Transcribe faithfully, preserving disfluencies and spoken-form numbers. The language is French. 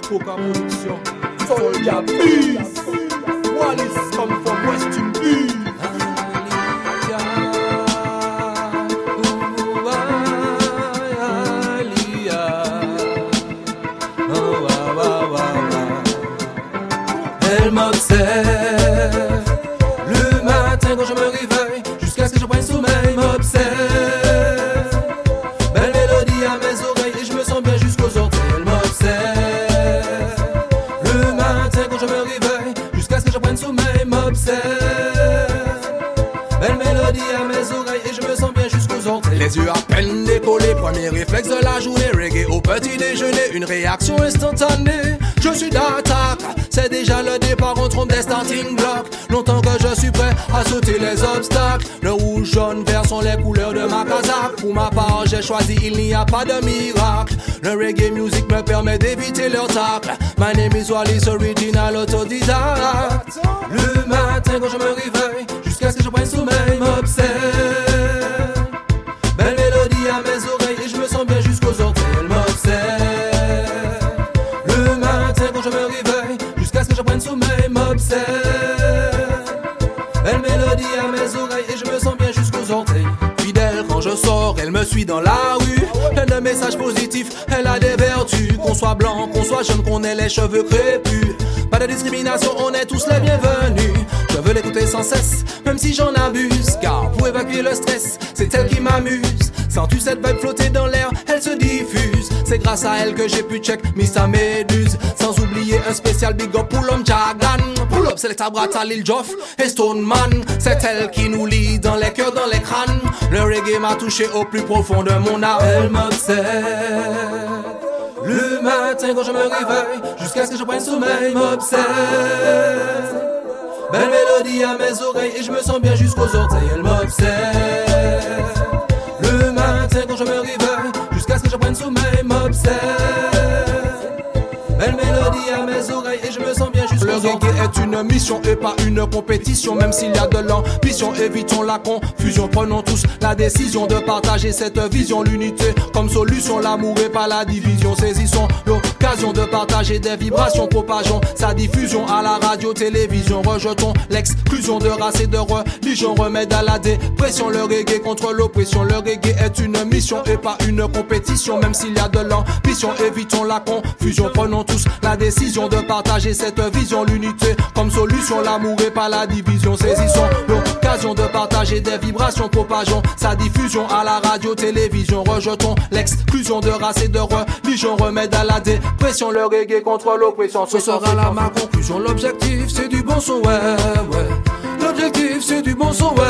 Coca Production. Soldier Peace. Wallace come from West Indies. Elle m'observe le matin quand je me réveille, jusqu'à ce que je prenne sommeil. M'observe, belle mélodie à mes oreilles et je me sens bien jusqu'aux orteils. Elle m'observe le matin quand je me réveille, jusqu'à ce que je prenne sommeil. M'observe, belle mélodie à mes oreilles et je me sens bien jusqu'aux orteils. Les yeux à peine décollés, premier réflexe de la journée. Reggae au petit déjeuner, une réaction instantanée. Je suis d'attaque, c'est déjà le départ, on trompe des starting blocks. Longtemps que je suis prêt à sauter les obstacles. Le rouge, jaune, vert sont les couleurs de ma casaque. Pour ma part, j'ai choisi, il n'y a pas de miracle. Le reggae music me permet d'éviter leur tacle. My name is Wallace, original autodidacte. Le matin quand je me réveille, jusqu'à ce que je prenne sommeil. M'observe, belle mélodie à mes oreilles et je me sens bien jusqu'aux orteils. Elle m'observe le matin quand je me réveille, jusqu'à ce que je prenne sommeil. M'observe, belle mélodie à mes oreilles et je me sens bien jusqu'aux orteils. Fidèle quand je sors, elle me suit dans la rue. Plein de messages positifs, elle a des vertus. Qu'on soit blanc, qu'on soit jeune, qu'on ait les cheveux crépus. Pas de discrimination, on est tous les bienvenus. Je veux l'écouter sans cesse, même si j'en abuse. Car pour évacuer le stress, c'est elle qui m'amuse. Sens-tu cette vibe flotter dans l'air, elle se diffuse. C'est grâce à elle que j'ai pu check Missa Méduse. Sans oublier un spécial big up pour l'homme Jagan. Pull up, Selecta Brata, Lil Joff et Stoneman. C'est elle qui nous lie dans les cœurs, dans les crânes. Le reggae m'a touché au plus profond de mon âme. Elle m'observe le matin quand je me réveille, jusqu'à ce que je prenne sommeil. M'observe, belle mélodie à mes oreilles et je me sens bien jusqu'aux orteils. Elle m'observe le matin quand je me réveille, jusqu'à ce que je prenne sommeil. M'observe, belle mélodie à mes oreilles et je me sens bien jusqu'aux orteils. Le reggae est une mission et pas une compétition. Même s'il y a de l'ambition, évitons la confusion. Prenons tous la décision de partager cette vision. L'unité comme solution, l'amour et pas la division. Saisissons l'occasion de partager des vibrations. Propageons sa diffusion à la radio, télévision. Rejetons l'exclusion de race et de religion. Remède à la dépression, le reggae contre l'oppression. Le reggae est une mission et pas une compétition. Même s'il y a de l'ambition, évitons la confusion. Prenons tous la décision de partager cette vision. L'unité comme solution, l'amour et pas la division. Saisissons l'occasion de partager des vibrations. Propageons sa diffusion à la radio, télévision. Rejetons l'exclusion de race et de religion. Remède à la dépression, le reggae contre l'oppression. Ce sera là ma conclusion. L'objectif c'est du bon son, ouais, ouais. L'objectif c'est du bon son, ouais,